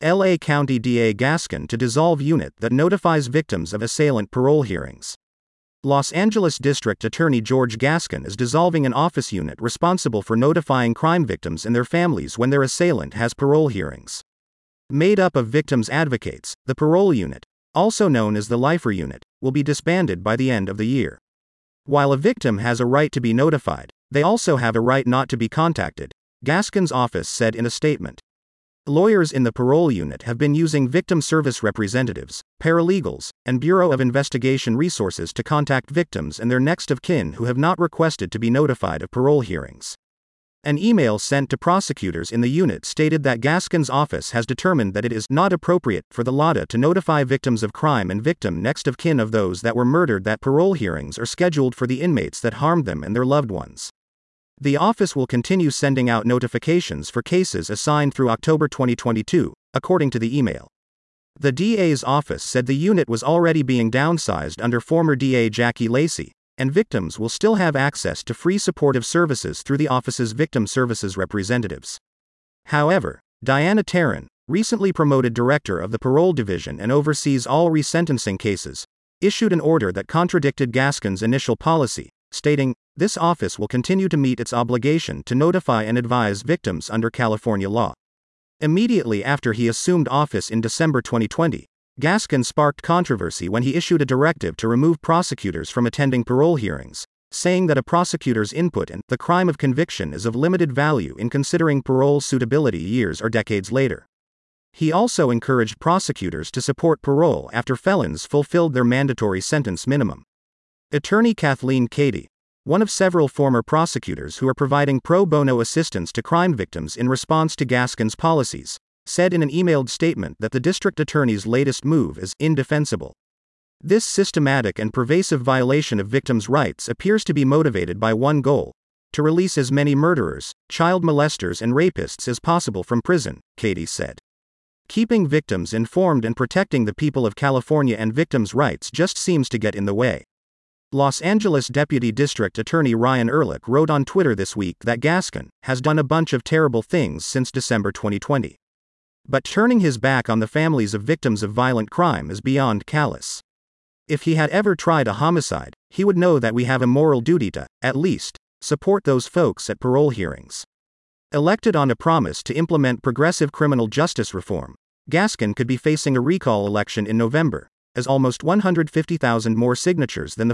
LA County DA Gaskin to dissolve unit that notifies victims of assailant parole hearings. Los Angeles District Attorney George Gaskin is dissolving an office unit responsible for notifying crime victims and their families when their assailant has parole hearings. Made up of victims' advocates, the parole unit, also known as the Lifer unit, will be disbanded by the end of the year. While a victim has a right to be notified, they also have a right not to be contacted, Gaskin's office said in a statement. Lawyers in the parole unit have been using victim service representatives, paralegals, and Bureau of Investigation resources to contact victims and their next of kin who have not requested to be notified of parole hearings. An email sent to prosecutors in the unit stated that Gaskin's office has determined that it is not appropriate for the LADA to notify victims of crime and victim next of kin of those that were murdered, that parole hearings are scheduled for the inmates that harmed them and their loved ones. The office will continue sending out notifications for cases assigned through October 2022, according to the email. The DA's office said the unit was already being downsized under former DA Jackie Lacey, and victims will still have access to free supportive services through the office's victim services representatives. However, Diana Tarrin, recently promoted director of the parole division and oversees all resentencing cases, issued an order that contradicted Gaskin's initial policy, stating, "This office will continue to meet its obligation to notify and advise victims under California law." Immediately after he assumed office in December 2020, Gaskin sparked controversy when he issued a directive to remove prosecutors from attending parole hearings, saying that a prosecutor's input in the crime of conviction is of limited value in considering parole suitability years or decades later. He also encouraged prosecutors to support parole after felons fulfilled their mandatory sentence minimum. Attorney Kathleen Cady, one of several former prosecutors who are providing pro bono assistance to crime victims in response to Gaskin's policies, said in an emailed statement that the district attorney's latest move is indefensible. This systematic and pervasive violation of victims' rights appears to be motivated by one goal: to release as many murderers, child molesters, and rapists as possible from prison, Cady said. Keeping victims informed and protecting the people of California and victims' rights just seems to get in the way. Los Angeles Deputy District Attorney Ryan Ehrlich wrote on Twitter this week that Gaskin has done a bunch of terrible things since December 2020. But turning his back on the families of victims of violent crime is beyond callous. If he had ever tried a homicide, he would know that we have a moral duty to, at least, support those folks at parole hearings. Elected on a promise to implement progressive criminal justice reform, Gaskin could be facing a recall election in November, as almost 150,000 more signatures than the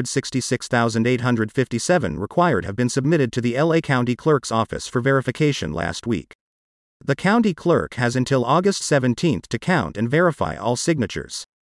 566,857 required have been submitted to the LA County Clerk's office for verification last week. The county clerk has until August 17 to count and verify all signatures.